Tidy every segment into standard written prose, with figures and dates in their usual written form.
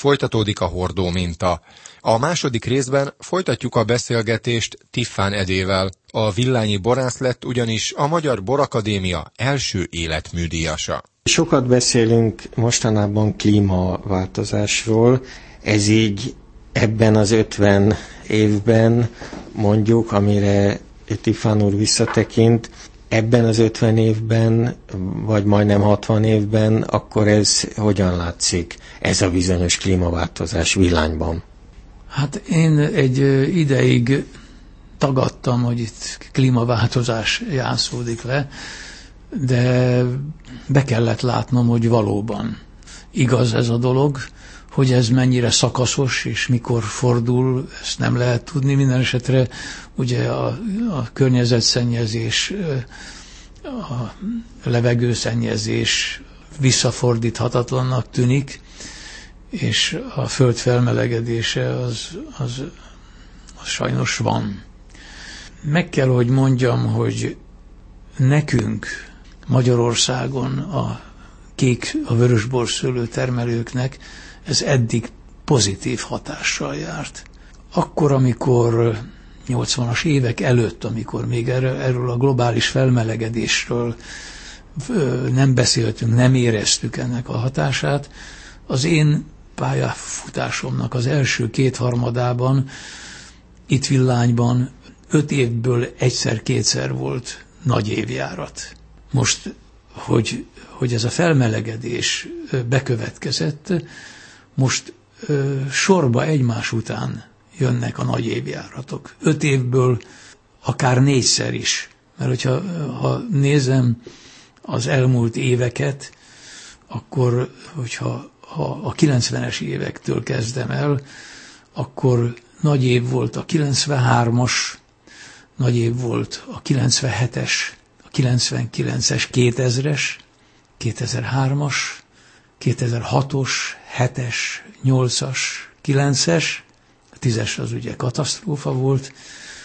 Folytatódik a hordó minta. A második részben folytatjuk a beszélgetést Tiffán Edével. A Villányi borász lett ugyanis a Magyar Borakadémia első életműdíjasa. Sokat beszélünk mostanában klímaváltozásról, ez így ebben az 50 évben mondjuk, amire Tiffán úr visszatekint, ebben az 50 évben, vagy majdnem 60 évben, akkor ez hogyan látszik, ez a bizonyos klímaváltozás Villányban? Hát én egy ideig tagadtam, hogy itt klímaváltozás játszódik le, de be kellett látnom, hogy valóban igaz ez a dolog, hogy ez mennyire szakaszos, és mikor fordul, ezt nem lehet tudni. Minden esetre ugye a környezetszennyezés, a levegőszennyezés visszafordíthatatlannak tűnik, és a föld felmelegedése az sajnos van. Meg kell, hogy mondjam, hogy nekünk Magyarországon a vörösborszőlő termelőknek ez eddig pozitív hatással járt. Akkor, amikor 80-as évek előtt, amikor még erről a globális felmelegedésről nem beszéltünk, nem éreztük ennek a hatását, az én pályafutásomnak az első kétharmadában itt Villányban 5 évből egyszer-kétszer volt nagy évjárat. Most, hogy ez a felmelegedés bekövetkezett, most sorba egymás után jönnek a nagy évjáratok. 5 évből akár 4-szer is. Mert hogyha nézem az elmúlt éveket, akkor, hogyha a 90-es évektől kezdem el, akkor nagy év volt a 93-as, nagy év volt a 97-es, a 99-es, 2000-es, 2003-as, 2006-os, 7-es, 8-as, 9-es, a 10-es az ugye katasztrófa volt,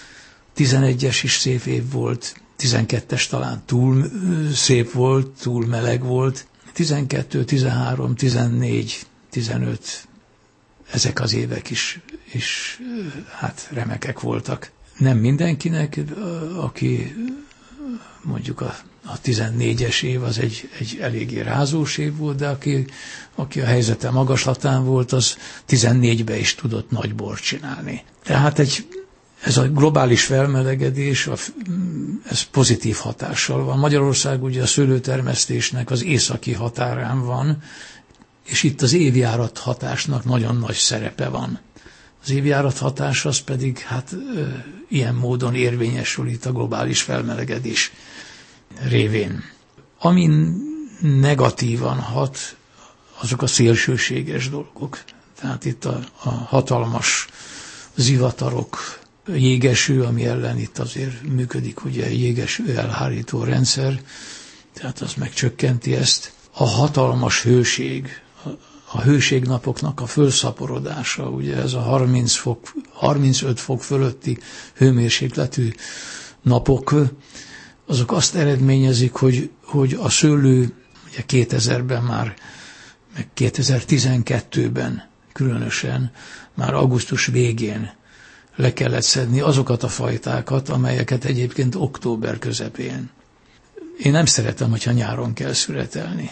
11-es is szép év volt, 12-es talán túl szép volt, túl meleg volt, 12, 13, 14, 15, ezek az évek is hát remekek voltak. Nem mindenkinek, aki mondjuk a 14-es év az egy eléggé rázós év volt, de aki a helyzete magaslatán volt, az 14-ben is tudott nagy bort csinálni. Tehát ez a globális felmelegedés, ez pozitív hatással van. Magyarország ugye a szőlőtermesztésnek az északi határán van, és itt az évjárat hatásnak nagyon nagy szerepe van. Az évjárat hatás az pedig ilyen módon érvényesül itt a globális felmelegedés révén. Ami negatívan hat, azok a szélsőséges dolgok. Tehát itt a hatalmas zivatarok, jégeső, ami ellen itt azért működik ugye jégeső elhárító rendszer, tehát az megcsökkenti ezt. A hatalmas hőség, a hőségnapoknak a fölszaporodása, ugye ez a 35 fok fölötti hőmérsékletű napok, azok azt eredményezik, hogy a szőlő ugye 2000-ben már, meg 2012-ben különösen, már augusztus végén le kellett szedni azokat a fajtákat, amelyeket egyébként október közepén. Én nem szeretem, hogyha nyáron kell szüretelni.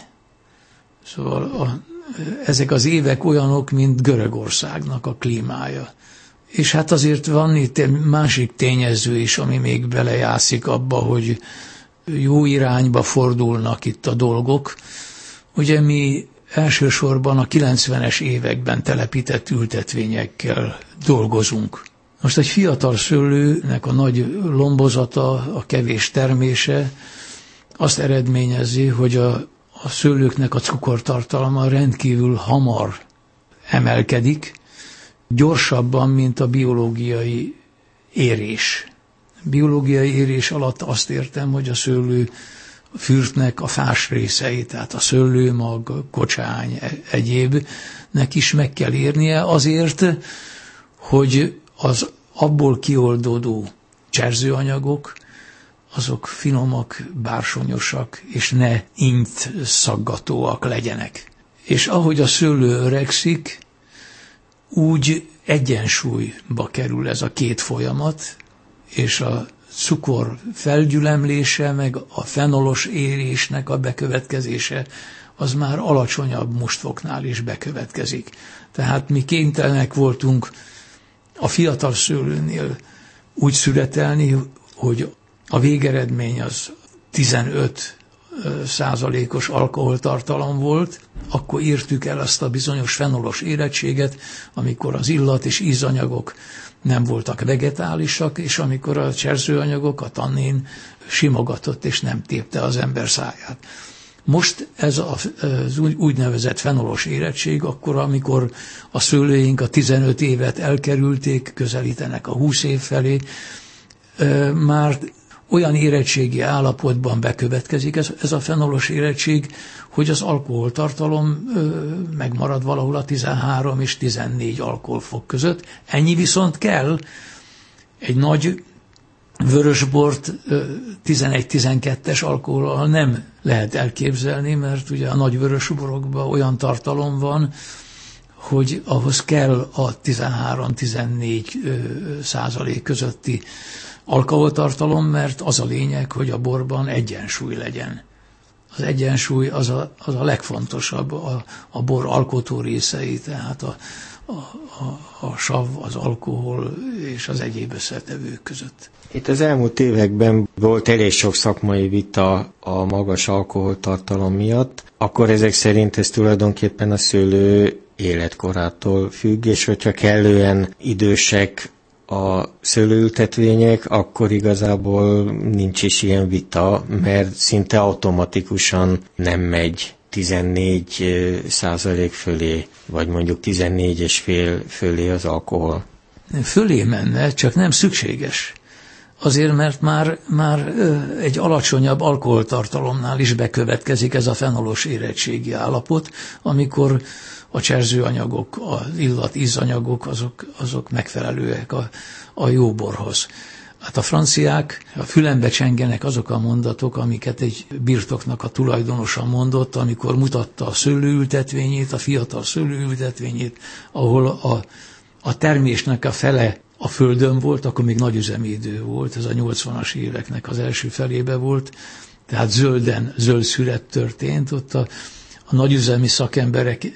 Szóval ezek az évek olyanok, mint Görögországnak a klímája. És hát azért van itt egy másik tényező is, ami még belejátszik abba, hogy jó irányba fordulnak itt a dolgok. Ugye mi elsősorban a 90-es években telepített ültetvényekkel dolgozunk. Most egy fiatal szőlőnek a nagy lombozata, a kevés termése azt eredményezi, hogy a szőlőknek a cukortartalma rendkívül hamar emelkedik, gyorsabban, mint a biológiai érés. Biológiai érés alatt azt értem, hogy a szőlő fürtnek a fás részei, tehát a szőlőmag, kocsány, egyébnek is meg kell érnie azért, hogy az abból kioldódó cserzőanyagok, azok finomak, bársonyosak, és ne innyt szaggatóak legyenek. És ahogy a szőlő öregszik, úgy egyensúlyba kerül ez a két folyamat, és a cukor felgyülemlése, meg a fenolos érésnek a bekövetkezése, az már alacsonyabb mustfoknál is bekövetkezik. Tehát mi kénytelenek voltunk a fiatal szőlőnél úgy születelni, hogy a végeredmény az 15%-os alkoholtartalom volt, akkor értük el azt a bizonyos fenolos érettséget, amikor az illat és ízanyagok nem voltak vegetálisak, és amikor a cserzőanyagok, a tannin simogatott és nem tépte az ember száját. Most ez az úgynevezett fenolos érettség, akkor, amikor a szőlőink a 15 évet elkerülték, közelítenek a 20 év felé, már olyan érettségi állapotban bekövetkezik ez a fenolos érettség, hogy az alkoholtartalom megmarad valahol a 13 és 14 alkoholfok között. Ennyi viszont kell. Egy nagy vörösbort 11-12-es alkohollal nem lehet elképzelni, mert ugye a nagy vörösborokban olyan tartalom van, hogy ahhoz kell a 13-14% közötti alkoholtartalom, mert az a lényeg, hogy a borban egyensúly legyen. Az egyensúly az a legfontosabb a bor alkotó részei, tehát a sav, az alkohol és az egyéb összetevők között. Itt az elmúlt években volt elég sok szakmai vita a magas alkoholtartalom miatt, akkor ezek szerint ez tulajdonképpen a szőlő életkorától függ, és hogyha kellően idősek a szőlőültetvények, akkor igazából nincs is ilyen vita, mert szinte automatikusan nem megy 14% fölé, vagy mondjuk 14,5 fölé az alkohol. Fölé menne, csak nem szükséges. Azért, mert már egy alacsonyabb alkoholtartalomnál is bekövetkezik ez a fenolos érettségi állapot, amikor a cserzőanyagok, az illat-ízanyagok, azok megfelelőek a jó borhoz. Hát a franciák a fülembe csengenek azok a mondatok, amiket egy birtoknak a tulajdonosa mondott, amikor mutatta a szőlőültetvényét, a fiatal szőlőültetvényét, ahol a termésnek a fele a földön volt, akkor még nagyüzemi idő volt, ez a 80-as éveknek az első felébe volt, tehát zöld szület történt, ott a nagyüzemi szakemberek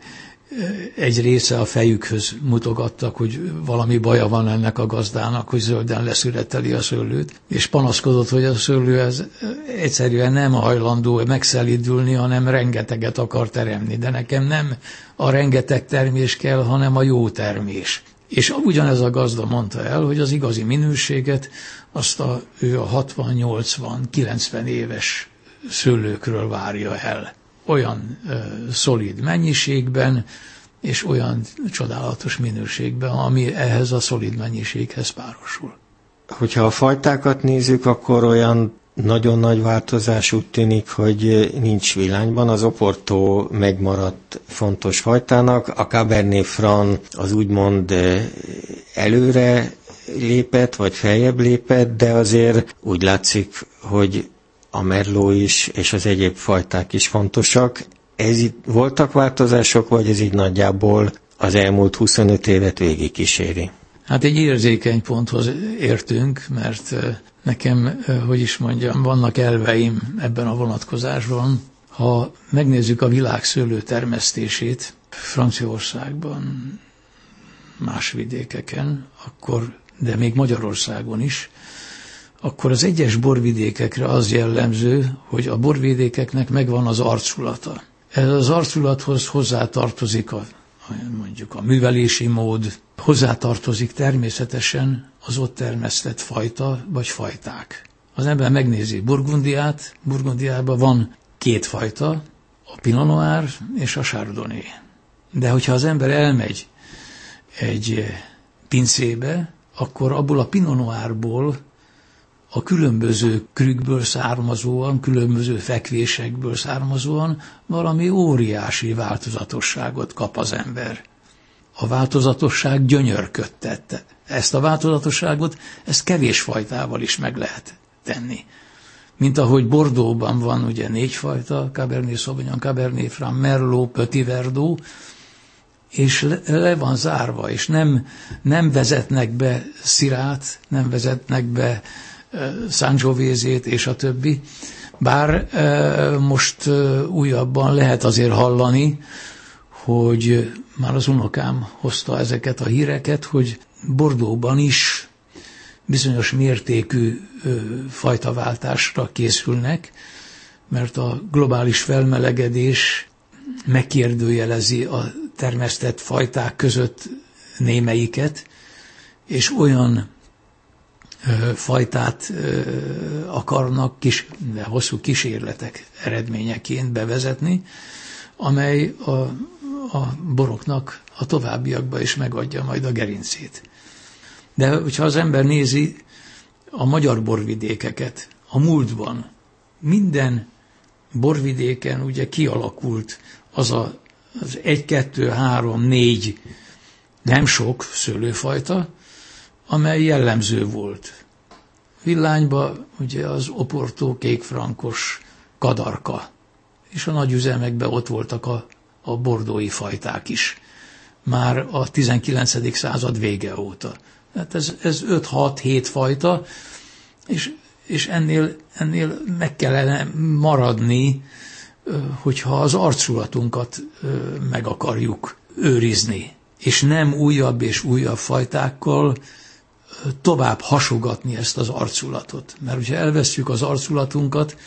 egy része a fejükhöz mutogattak, hogy valami baja van ennek a gazdának, hogy zölden leszületeli a szőlőt, és panaszkodott, hogy a szőlő ez egyszerűen nem hajlandó megszelídülni, hanem rengeteget akar teremni, de nekem nem a rengeteg termés kell, hanem a jó termés. És ugyanez a gazda mondta el, hogy az igazi minőséget azt ő a 60-80-90 éves szőlőkről várja el. Olyan szolid mennyiségben, és olyan csodálatos minőségben, ami ehhez a szolid mennyiséghez párosul. Hogyha a fajtákat nézzük, akkor olyan nagyon nagy változás úgy tűnik, hogy nincs Villányban. Az Oporto megmaradt fontos fajtának, a Cabernet Franc az úgymond előre lépett, vagy feljebb lépett, de azért úgy látszik, hogy a Merlot is, és az egyéb fajták is fontosak. Ez itt voltak változások, vagy ez így nagyjából az elmúlt 25 évet végigkíséri? Hát egy érzékeny ponthoz értünk, mert nekem, hogy is mondjam, vannak elveim ebben a vonatkozásban. Ha megnézzük a világ szőlőtermesztését Franciaországban, más vidékeken, de még Magyarországon is, akkor az egyes borvidékekre az jellemző, hogy a borvidékeknek megvan az arculata. Ez az arculathoz hozzátartozik mondjuk a művelési mód, hozzátartozik természetesen az ott termesztett fajta vagy fajták. Az ember megnézi Burgundiát, Burgundiában van két fajta, a Pinot Noir és a Chardonnay. De hogyha az ember elmegy egy pincébe, akkor abból a Pinot Noirból a különböző krükből származóan, különböző fekvésekből származóan valami óriási változatosságot kap az ember. A változatosság gyönyörködtette. Ezt a változatosságot, ezt kevés fajtával is meg lehet tenni. Mint ahogy Bordeauxban van ugye 4 fajta, Cabernet Sauvignon, Cabernet Franc, Merlot, Petit Verdot, és le van zárva, és nem vezetnek be Szirát, nem vezetnek be Sangiovese-t és a többi. Bár most újabban lehet azért hallani, hogy már az unokám hozta ezeket a híreket, hogy Bordeauxban is bizonyos mértékű fajtaváltásra készülnek, mert a globális felmelegedés megkérdőjelezi a termesztett fajták között némelyiket, és olyan fajtát akarnak de hosszú kísérletek eredményeként bevezetni, amely a boroknak a továbbiakban is megadja majd a gerincét. De hogyha az ember nézi a magyar borvidékeket, a múltban minden borvidéken ugye kialakult az 1, 2, 3, 4 nem sok szőlőfajta, amely jellemző volt. Villányban ugye az Oporto, kékfrankos, kadarka, és a nagy üzemekben ott voltak a bordói fajták is, már a 19. század vége óta. Hát ez 5-6-7 fajta, és ennél meg kellene maradni, hogyha az arculatunkat meg akarjuk őrizni, és nem újabb és újabb fajtákkal tovább hasogatni ezt az arculatot. Mert hogyha elvesztjük az arculatunkat,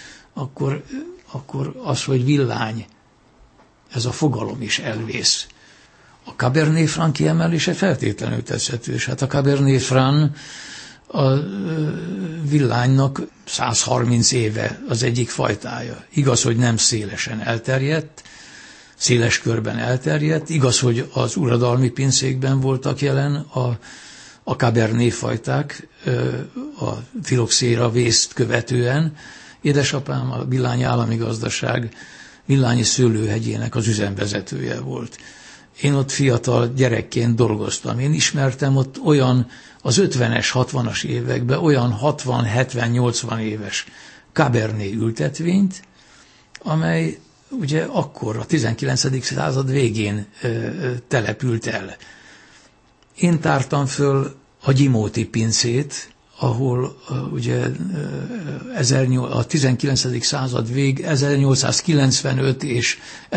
akkor az, hogy villány, ez a fogalom is elvész. A Cabernet Franc kiemelése feltétlenül tetszhető, és hát a Cabernet Franc a villánynak 130 éve az egyik fajtája. Igaz, hogy nem szélesen elterjedt, széles körben elterjedt, igaz, hogy az uradalmi pincékben voltak jelen a Cabernet fajták, a filoxéra vészt követően. Édesapám a Villányi Állami Gazdaság Villányi Szőlőhegyének az üzemvezetője volt. Én ott fiatal gyerekként dolgoztam. Én ismertem ott olyan az 50-es, 60-as években olyan 60, 70, 80 éves Cabernet ültetvényt, amely ugye akkor a 19. század végén települt el. Én tártam föl a Gyimóti pincét, ahol ugye a 19. század vég 1895 és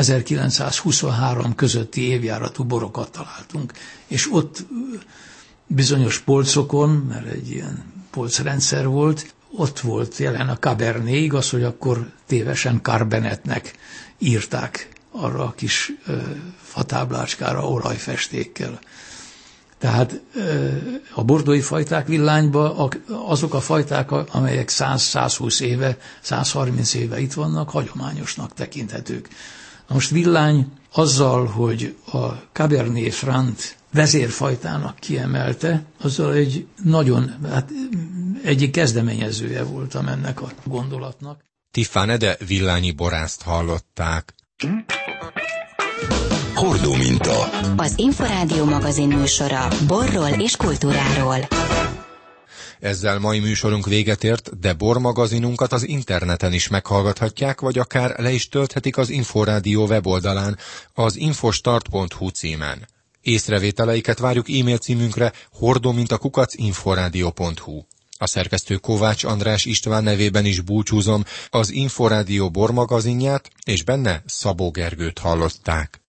1923 közötti évjáratú borokat találtunk. És ott bizonyos polcokon, mert egy ilyen polcrendszer volt, ott volt jelen a Cabernet, igaz, hogy akkor tévesen Carbonetnek írták arra a kis fatáblácskára olajfestékkel. Tehát a bordói fajták villányban azok a fajták, amelyek 100-120 éve, 130 éve itt vannak, hagyományosnak tekinthetők. Na most villány azzal, hogy a Cabernet Franc vezérfajtának kiemelte, azzal egy nagyon, egyik kezdeményezője voltam ennek a gondolatnak. Tiffán Ede villányi borászt hallották. Hordóminta. Az Inforádió magazin műsora borról és kultúráról. Ezzel mai műsorunk véget ért, de bormagazinunkat az interneten is meghallgathatják, vagy akár le is tölthetik az Inforádió weboldalán, az infostart.hu címen. Észrevételeiket várjuk e-mail címünkre hordominta@inforadio.hu. A szerkesztő Kovács András István nevében is búcsúzom, az Inforádió bormagazinját, és benne Szabó Gergőt hallották.